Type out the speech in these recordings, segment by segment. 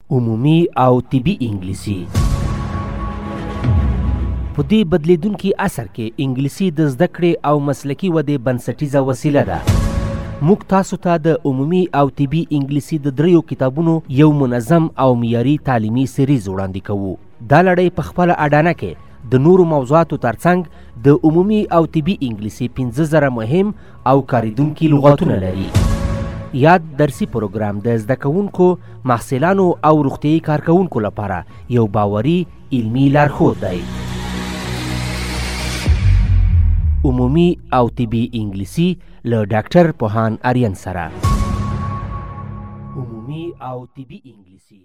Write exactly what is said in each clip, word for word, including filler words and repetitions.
عمومي او طبي انګلیسي. په دې بدلیدونکي عصر کې انګلیسي د زده کړې او مسلکي ودې بنسټیزه وسیله ده. موږ تاسو ته د عمومي او طبي انګلیسي د دریو کتابونو یو منظم او معیاري تعلیمي سریز وړاندې کوو. دا لړۍ په خپله اډانه کې د نورو موضوعاتو ترڅنګ د عمومي او طبي انګلیسي پنځه زره مهم او کاریدونکي لغتونه لري. یاد درسي پروګرام د زده کوونکو، محصلانو او روغتیايي کارکوونکو لپاره یو باوري علمي لارښود دی. عمومي او طبي انګلیسي له ډاکټر پوهان آریان سره. عمومي او طبي انګلیسي.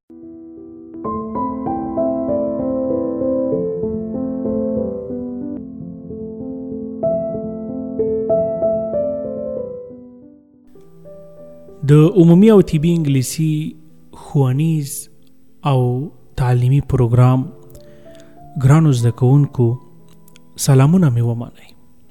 د عمومي او طبي انګلیسي ښوونیز او تعلیمي پروګرام ګرانو زده کوونکو سلامونه مې ومنئ.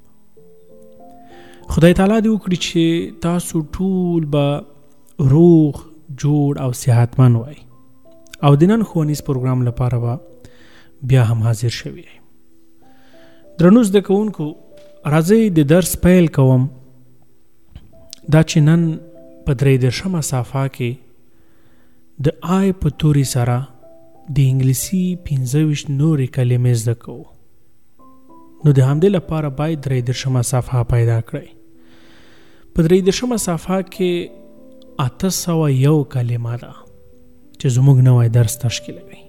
خدای تعالی دې وکړي چې تاسو ټول به روغ جوړ او صحتمند وئ او د نن ښوونیز پروګرام لپاره به بیا هم حاضر شوي. درنو زده کوونکو راځئ د درس پیل کوم. دا چې نن په درې دېرشمه صفحه کې د آی په توري سره د انګلیسي پنځه ویشت نورې کلمې زده کوو. نو د همدې لپاره باید درې دېرشمه صفحه پیدا کړئ. په درې دېرشمه صفحه کې اته سوه یو کلمه ده چې زموږ نوی درس تشکیلوي.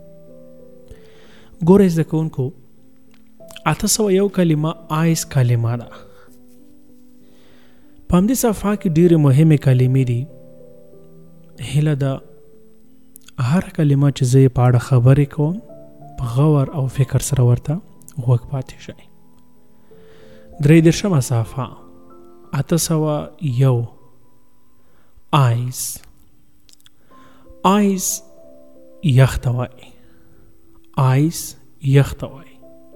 ګورئ زده کوونکو اته سوه یو کلمه آیس کلمه ده. په همدې صفحه کې ډېرې مهمې کلمې دي. هیله ده هر کلمه چې زه یې په اړه خبرې کوم په غور او فکر سره ورته غوږ پاتې شئ. درې دېرشمه صفحه اته سوه یو آیس. آیس یخ ته وایي. آیس یخ ته وایي.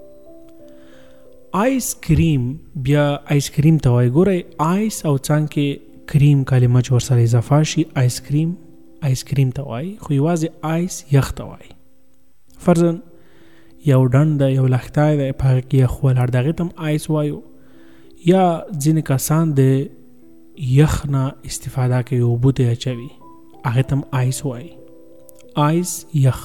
آیس کریم بیا آیس کریم ته وایي. ګورئ آیس او څنګ کې کریم کلمه چې ورسره اضافه شي آیس کریم آیس کریم ته وایي، خو یوازې آیس یخ ته وایي. فرضاً یو ډنډ ده، یو لښتی دی، په هغه کې یخ ولاړ د هغې ته هم آیس وایو. یا ځینې کسان د یخ نه استفاده کوي، اوبو ته یې اچوي، هغې ته هم آیس وایي. آیس یخ.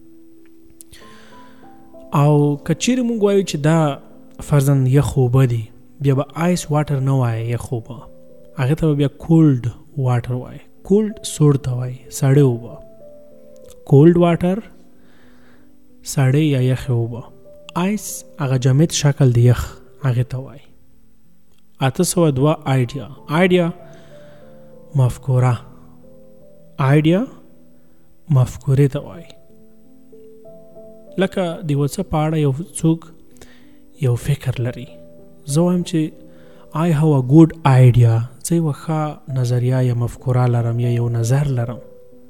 او که چیرې موږ وایو چې دا فرضاً یخ اوبه دي، بیا به آیس واټر نه وایي یخ اوبه، هغې ته به بیا کولډ واټر وایي. کولډ سوړ ته وایي، سړې اوبه. کولډ واټر سړې یا یخې اوبه. آیس هغه جامد شکل د یخ هغې ته وایي. اته سوه دوه آیډیا. آیډیا مفکوره. آیډیا مفکورې ته وایي. لکه د یو څه په اړه یو څوک یو فکر لري، زه وایم چې I have a good idea. زه یوه ښه نظریه یا مفکوره لرم یا یو نظر لرم.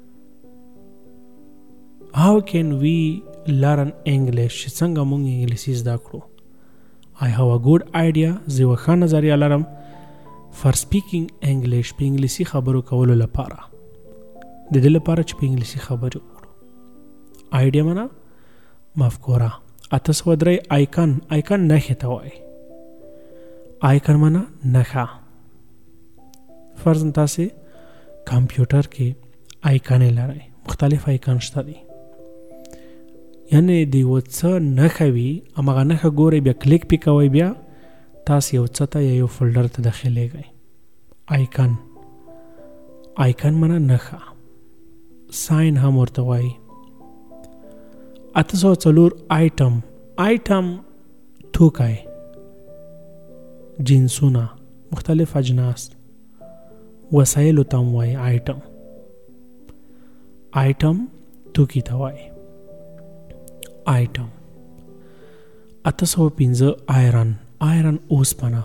How can we learn English؟ چې څنګه موږ انګلیسي زده کړو. I have a good idea. زه یوه ښه نظریه لرم for speaking English، په انګلیسي خبرو کولو لپاره، د دې لپاره چې په انګلیسي خبرې وکړو. آیډیا معنا مفکوره. اته سوه درې آیکن. آیکن نښې ته وایي. آیکن معنا نښه. فرضاً تاسې کمپیوټر کې آیکنې لرئ، مختلف آیکن شته دي. یعنې د یو څه نښه وي، هماغه نښه ګورئ، بیا کلیک پې کوئ، بیا تاسې یو څه ته یا یو فولډر ته داخلیږئ. آیکن. آیکن معنا نښه. ساین هم ورته وایي. اته سوه څلور آیټم. آیټم توکی، جنسونه، مختلف اجناس، وسایلو ته هم وایي آیټم. آیټم توکي ته وایي. آیټم. اته سوه پنځه آیرن. آیرن اوسپنه.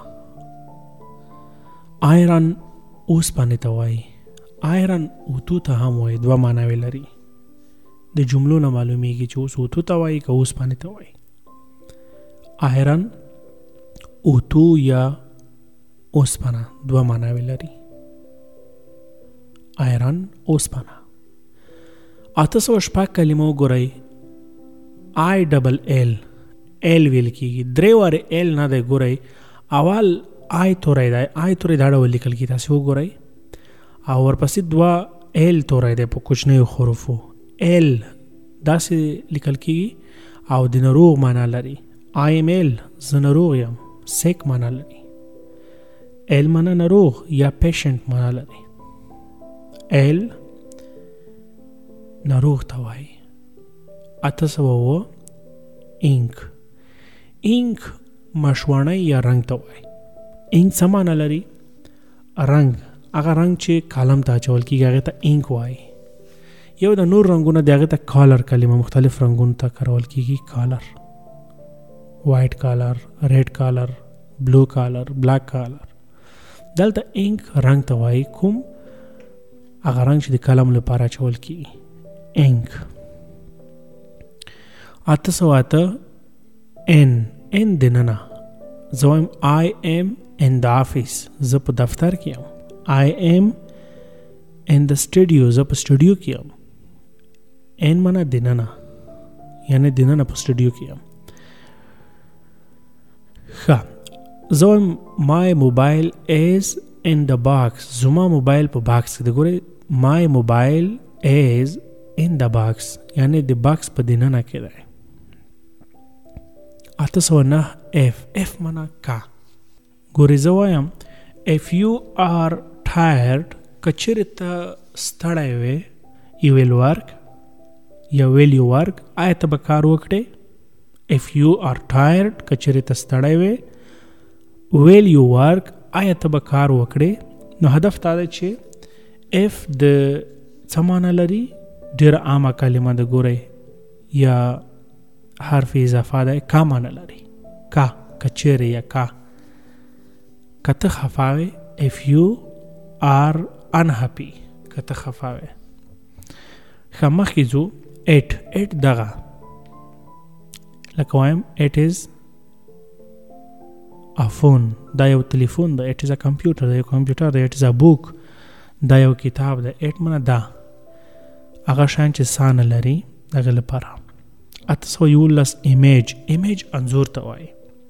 آیرن اوسپنې ته وایي. آیرن اوتو ته هم وایي، دوه معناوې لري. د جملو نه معلومیږي چې اوس اوتو ته وایي که اوسپنې ته وایي. آیرن اوتو یا اوسپنه دوه معناوې لري. آیرن اوسپنه. اته سوه شپږ کلمه وګورئ. آی ډبل ایل ایل ویل کېږي. درې وارې ایل نه دی. ګورئ اول آی توری دی. آی توری دا ډول لیکل کېږي. تاسې وګورئ. او ورپسې دوه ایل توری دی په کوچنیو حروفو. ایل داسې لیکل کېږي او د ناروغ معنا لري. آی ایم ایل زه ناروغ یم. سیک معنا لري. ایل معنا ناروغ یا پیشنټ معنا لري. ایل ناروغ ته وایي. اته سوه اووه اینک. اینک مشواڼی یا رنګ ته وایي. اینک څه معنا لري؟ رنګ. هغه رنګ چې کالم ته اچول کېږي هغې ته اینک وایي. یو د نور رنګونه د هغې ته کالر کلمه مختلف رنګونو ته کارول کېږي. کالر، وایټ کالر، ریډ کالر، بلو کالر، بلاک کالر. دلته اینک رنګ ته وایي. کوم هغه رنګ چې د قلم لپاره اچول کېږي. اینک. اته سوه اته ان. ان دننه. زه وایم آی ایم ان د آفیس. زه په دفتر کې یم. آی ایم ان د سټډیو. زه په سټډیو کې یم. ان معنا دننه، یعنی دننه په سټډیو کې یم. ښه. زه وایم مای موبایل ایز ان د باکس. زما موبایل په باکس کې دی. ګورئ مای موبایل ایز ان د باکس یعنی د باکس په دننه کې دی. اته سوه نه اف. اف معنا کا. ګورئ زه وایم if you are tired که چیرې ته ستړی وې you will work یا will you work. آیا ته به کار وکړې؟ if you are tired که چیرې ته ستړی وې will you work آیا ته به کار وکړې. نو هدف دا دی چې if د څه معنا لري؟ ډېره عامه کلمه ده. ګورئ یا حرف اضافه ده. کا معنا لري. کا که چیرې یا کا. که ته خفه وې if you are unhappy که ته خفه وې. ښه مخکې ځو. ایټ. ایټ دغه لکه وایم it is a phone. دا یو تلیفون ده. it is a computer. دا یو کمپیوټر ده. it is a book. دا یو کتاب ده. ایټ منه دا هغه شان چې سا نه لري دغه لپاره. اته سوه یولس ایمیج. ایمیج انځور ته وایي.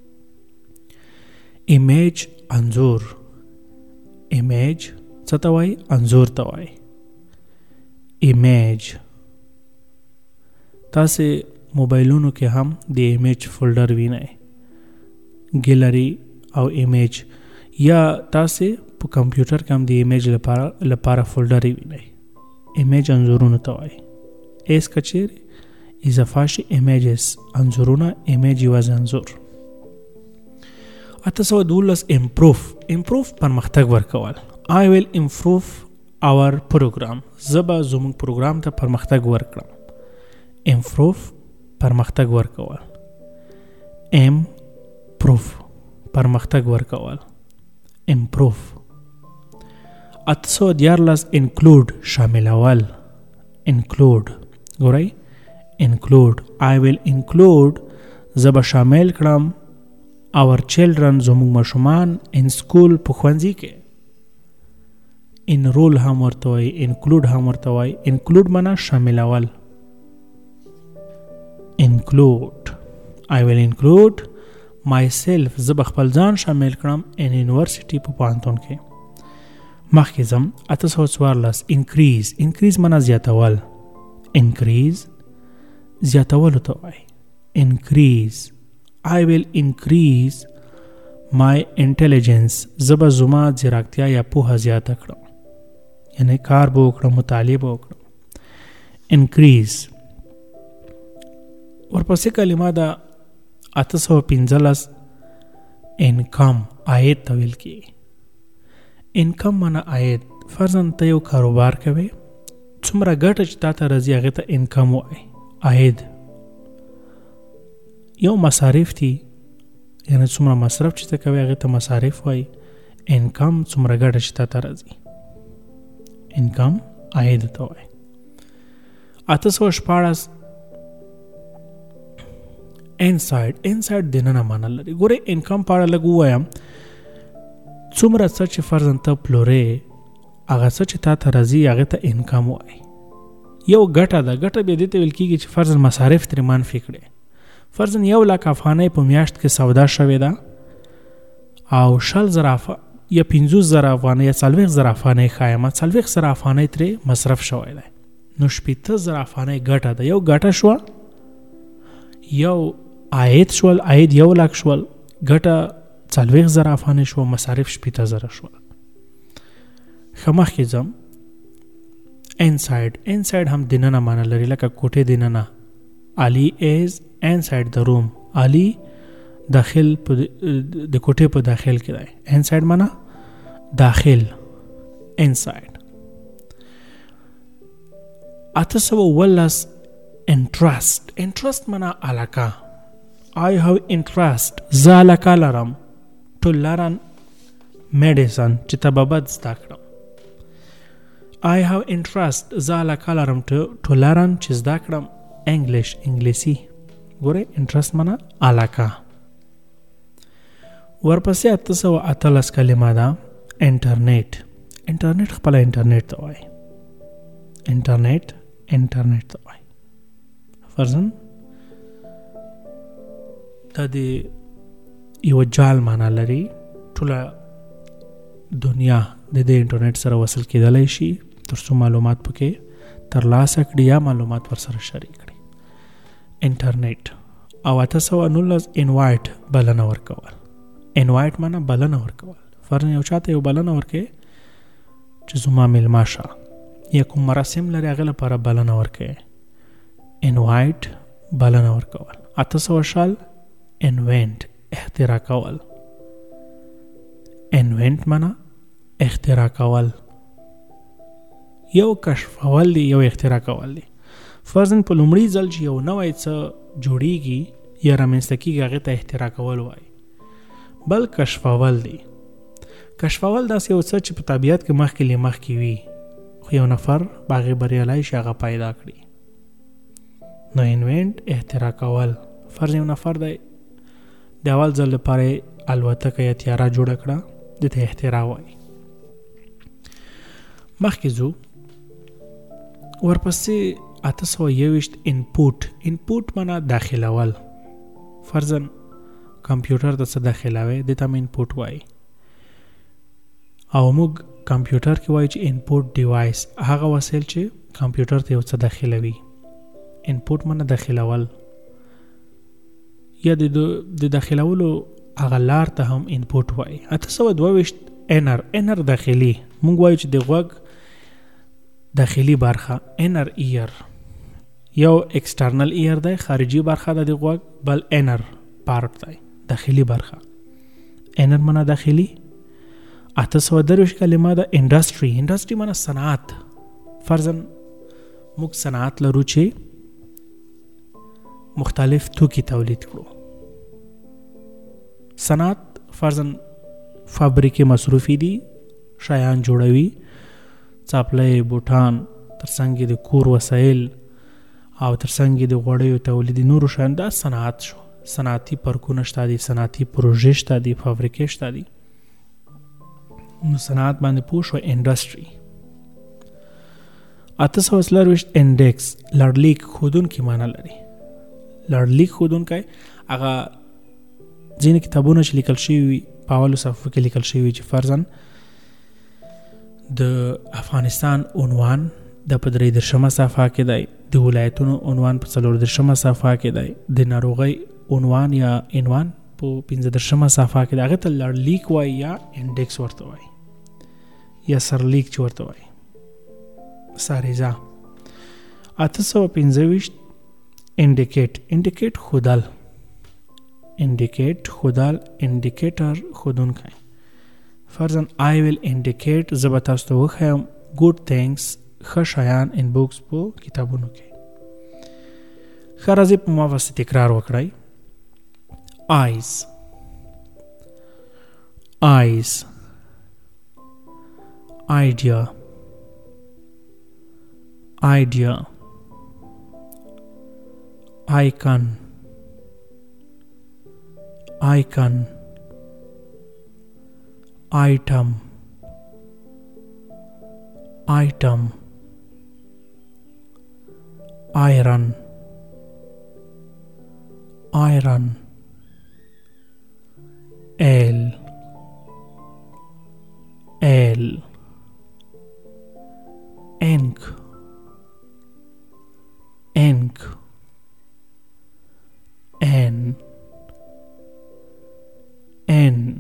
ایمیج انځور. ایمیج څه ته وایي؟ انځور ته وایي. ایمیج. تاسې موبایلونو کې هم د ایمیج فولډر وینئ. ګیلري او ایمیج. یا تاسې په کمپیوټر کې هم د ایمیج لپاره لپاره فولډر وینئ. ایمیج انځورونو ته وایي. ایس که چیرې اضافه شي ایمیجز انځورونه. ایمیج یوازې انځور. اته سوه دولس امپروف. امپروف پرمختګ ورکول. I will improve our program. زه به زموږ پروګرام ته پرمختګ ورکړم. امپروف پرمختګ ورکول. امپروف پرمختګ ورکول. امپروف. اته سوه دیارلس انکلود شاملول. انکلود. ګورئ انکلود. I will include زه به شامل کړم our children زموږ ماشومان in school په ښوونځي کې. enroll هم ورته وایي. include هم ورته وایي. include معنا شاملول. include. I will include myself زه به خپل ځان شامل کړم in university په پوهنتون کې. مخکې ځم. اته سوه څوارلس increase. increase معنا زیاتول. increase زیاتولو ته وایي. increase. I will increase my intelligence زه به زما ځیرکتیا یا پوهه زیاته کړم. یعنی کار به وکړم، مطالعه به وکړم. increase. ورپسې کلمه ده اته سوه پنځلس انکم. عاید ته ویل کېږي. انکم معنا عاید. فرضاً ته یو کاروبار کوې، څومره ګټه چې تا ته راځي هغې ته انکم وایي. عاید. یو مصارف دي، یعنی څومره مصرف چې ته کوې هغې ته مصارف وایي. انکم څومره ګټه چې تا ته راځي. انکم عاید ته وایي. اته سوه شپاړس انسایډ. انسایډ دننه معنا لري. ګورئ انکم په اړه لږ ووایم. څومره څه چې فرضاً ته پلورې هغه څه چې تا ته راځي هغې ته انکم وایي. یو ګټه ده. ګټه بیا دې ته ویل کېږي چې فرضاً مصارف ترې منفي کړي. فرضاً یو لک افغانۍ په میاشت کې سودا شوې ده او شل زره یا پنځوس زره افغانۍ یا څلوېښت زره افغانۍ ښایم څلوېښت زره افغانۍ ترې مصرف شوی دی، نو شپېته زره افغانۍ ګټه ده. یو ګټه شوه، یو عاید شول، عاید یو لک شول، ګټه څلوېښت زره افغانۍ شوه، مصارف شپېته زره شول. ښه مخکې ځم. انساید انساید هم دننه معنی لري، لکه کوټې دننه. Ali is inside the room. Ali داخل د کوټې په داخل کې دی. انساید معنی داخل، انساید. اته سوه اوولس انټرست. انټرست معنی علاقه. I have interest. زه علاقه لرم to learn medicine چې طبابت زده کړم. I have interest. زه علاقه لرم to, to learn چې زده کړم English. انګلیسي. ګوره انټرست معنی علاقه. ورپسې اته سوه اتلس کلمه ده انټرنیټ. انټرنیټ خپله انټرنیټ ته وایي. انټرنیټ انټرنیټ ته وایي. فرضاً دا د یو جال معنی لري. ټوله دنیا د دې انټرنیټ سره وصل کېدلی شي تر څو معلومات پکې ترلاسه کړي یا معلومات ورسره شریک کړي. انټرنیټ. او اته سوه نولس انوایټ بلنه ورکول. انوایټ معنی بلنه ورکول. فرضاً یو چاته یو بلنه ورکوي چې زما میلمه شه یا کوم مراسم لري هغه لپاره بلنه ورکوي. انوایټ بلنه ورکول. اته سوه شل انوینټ اختراع کول. انوینټ معنی اختراع کول. یو کشفول دی، یو اختراع کول دی. فرضاً په لومړي ځل چې یو نوی څه جوړیږي یا رامنځته کېږي هغې ته اختراع کول وایي. بل کشفول دی. کشفول داسې یو څه چې په طبیعت کې مخکې له مخکې وي خو یو نفر په هغې بریالی شي هغه پیدا کړي. نو انوینټ اختراع کول. فرض یو نفر دی د اول ځل لپاره الوتکه یا تیاره جوړه کړه، دې ته اختراع وایي. مخکې ځو. ورپسې اته سوه یوویشت انپوټ. انپوټ معنی داخلول. فرضاً کمپیوټر ته څه داخلوي دې ته هم انپوټ وایي. او موږ کمپیوټر کې وایي چې انپوټ ډیوایس هغه وسیل چې کمپیوټر ته یو څه داخلوي. انپوټ معنی داخلول یا د داخلولو هغه لار ته هم انپوټ وایي. اته سوه دوه ویشت انر. انر داخلي. موږ وایو چې د غوږ داخلي برخه انر ایر، یو اکسټرنل ایر دی خارجي برخه ده د غوږ، بل انر پارت دی داخلي برخه. انر معنی داخلي. اته سوه درویشت کلمه ده انډسټري. انډسټري معنی صنعت. فرضاً موږ صنعت لرو چې مختلف توکي تولید کړو. صنعت فرضاً فابریکې مصروفي دي، شیان جوړوي، څاپلۍ، بوټان، ترڅنګ د کور وسایل او ترڅنګ د غوړیو تولید نورو شیان. دا صنعت شو. صنعتي پارکونه شته دي، صنعتي پروژې شته دي، فابریکې شته دي. نو صنعت باندې پوه شو. انډسټري. اته سوه څلرویشت انډیکس. لړلیک ښودونکی معنی لري. لړلیک ښودونکی هغه ځینې کتابونه چې لیکل شوي وي په اولو صفحو کې لیکل شوي چې فرضاً د افغانستان عنوان د په درې دېرشمه صفحه کې دی، د ولایتونو عنوان په څلور دېرشمه صفحه کې دی، د ناروغۍ عنوان یا عنوان په پنځه دېرشمه صفحه کې دی. هغې ته لړلیک وایي یا انډیکس ورته وایي یا سرلیک چې ورته وایي، ساریزه. اته سوه پنځه ویشت انډیکیټ. انډیکیټ ښودل. انډیکیټ ښودل. انډیکیټر ښودونکی. فرضاً I will indicate زه به تاسو ته وښیم good things ښه شیان in books په کتابونو کې. ښه راځئ په ما پسې تکرار وکړئ. eyes eyes idea idea icon icon item item iron, iron, L, L, ink, ink, N, N,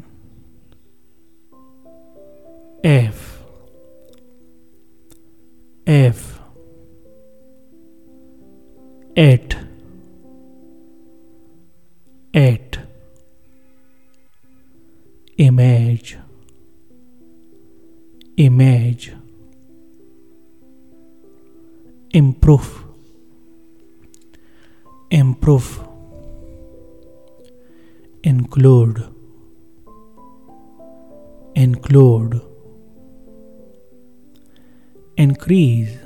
F, F, eight, eight, image, image, improve, improve, include, include, increase,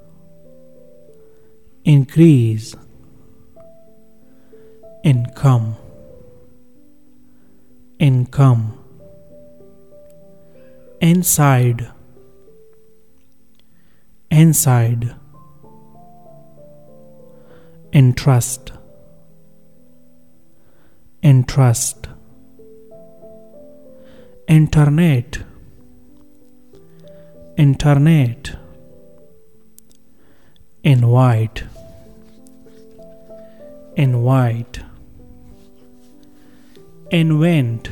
increase, income, income, inside, inside, interest, interest, internet, internet, invite, invite, invent,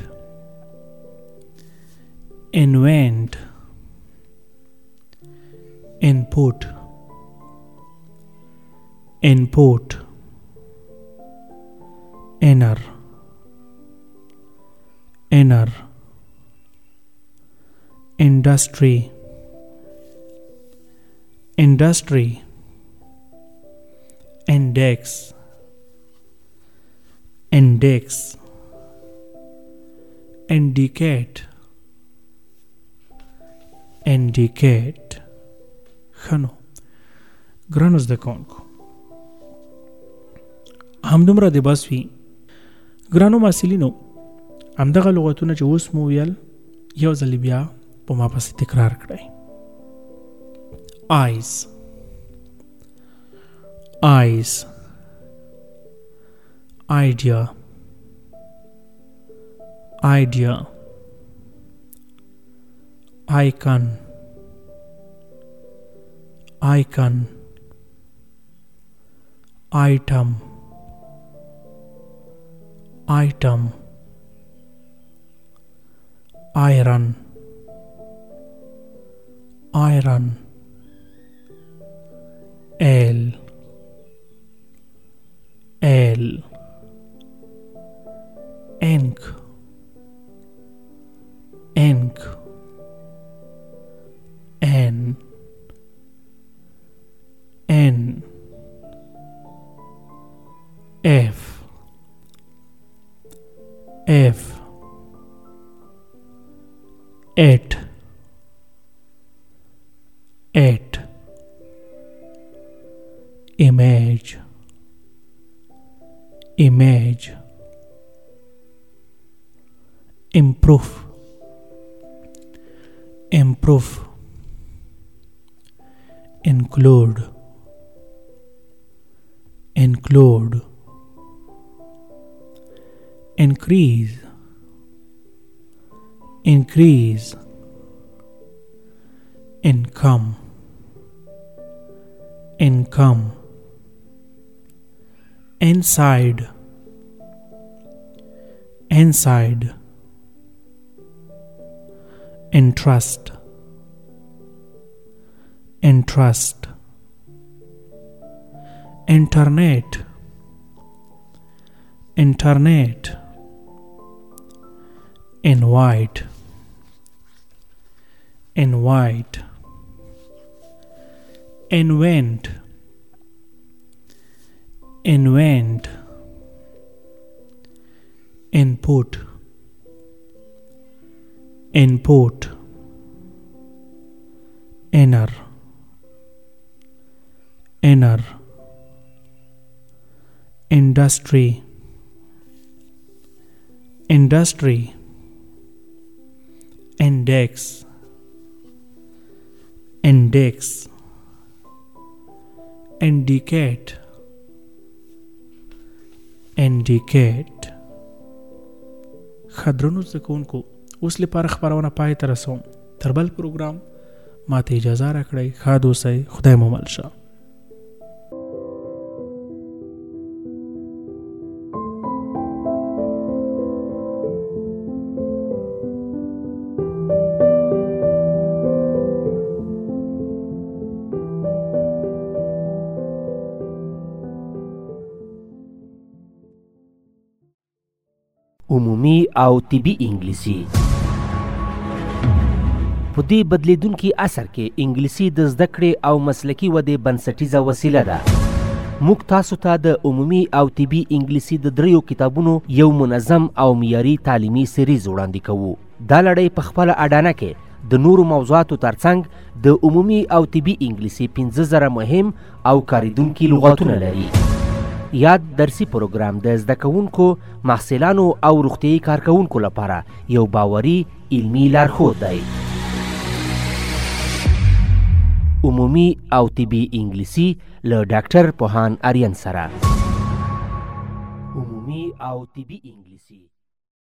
invent, input, input, inner, inner, industry, industry, index, index, indicate, indicate. خنو ګرانو زده کوونکو همدومره د بس وي ګرانو محصلینو همدغه لغتونه چې اوس مو ویل یو ځل بیا په ما پسې تکرار کړئ eyes eyes idea idea icon icon item item iron iron L L ink ink N N F F eight eight image image improve improve include include increase increase income income inside inside interest interest internet internet invite invite invent invent input input inner inner industry industry index index indicate indicate خدرونو زکونکو اوس لپاره خبرونه پای ته رسوم تر بل پروګرام ماته اجازه راکړئ ښاد اوسئ خدای مو مل شه عمومي او طبي انګلیسي په دې بدلیدونکي عصر کې انګلیسي د زده کړې او مسلکي ودې بنسټیزه وسیله ده. موږ تاسو ته د عمومي او طبي انګلیسي د دریو کتابونو یو منظم او معیاري تعلیمي سریز وړاندې کوو. دا لړۍ په خپله اډانه کې د نورو موضوعاتو ترڅنګ د عمومي او طبي انګلیسي پنځه زره مهم او کاریدونکي لغاتونه لري. یاد درسي پروګرام د زده کوونکو، محصلانو او روغتیایي کارکوونکو لپاره یو باوري علمي لارښود دی. عمومي او طبي انګلیسي له ډاکټر پوهان آریان سره. عمومي او طبي انګلیسي